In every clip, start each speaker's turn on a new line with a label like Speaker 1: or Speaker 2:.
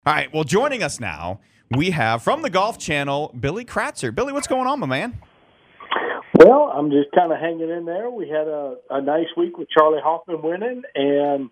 Speaker 1: All right, well, joining us now, we have from the Golf Channel, Billy Kratzer. Billy, what's going on, my man?
Speaker 2: Well, I'm just kind of hanging in there. We had a nice week with Charlie Hoffman winning, and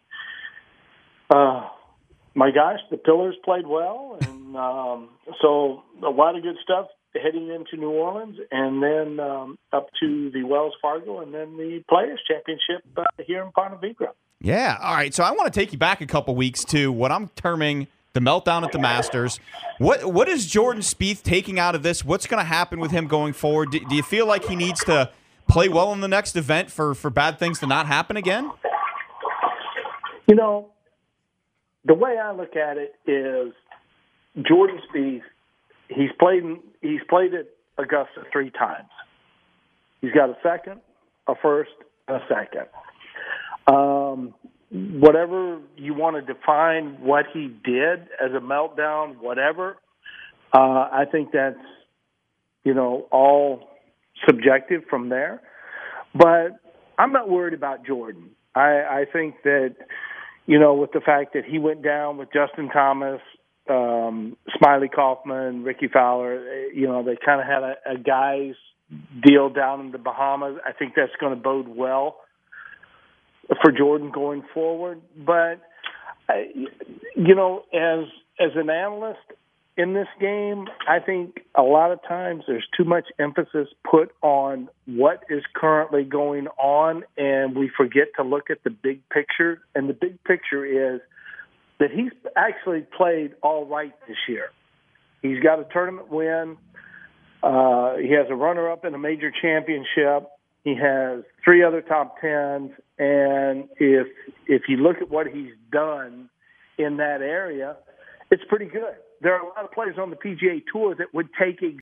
Speaker 2: my gosh, the Pillars played well, and so a lot of good stuff heading into New Orleans, and then up to the Wells Fargo, and then the Players Championship here in Ponte Vedra.
Speaker 1: Yeah, all right, so I want to take you back a couple weeks to what I'm terming the meltdown at the Masters. What is Jordan Spieth taking out of this? What's going to happen with him going forward? Do you feel like he needs to play well in the next event for bad things to not happen again?
Speaker 2: You know, the way I look at it is Jordan Spieth, he's played at Augusta 3 times. He's got a second, a first, and a second. Whatever you want to define what he did as a meltdown, whatever, I think that's, all subjective from there. But I'm not worried about Jordan. I think that, with the fact that he went down with Justin Thomas, Smiley Kaufman, Ricky Fowler, they kind of had a guys deal down in the Bahamas. I think that's going to bode well for Jordan going forward. But, as an analyst in this game, I think a lot of times there's too much emphasis put on what is currently going on, and we forget to look at the big picture. And the big picture is that he's actually played all right this year. He's got a tournament win. He has a runner-up in a major championship. He has 3 other top 10s, and if you look at what he's done in that area, it's pretty good. There are a lot of players on the PGA Tour that would take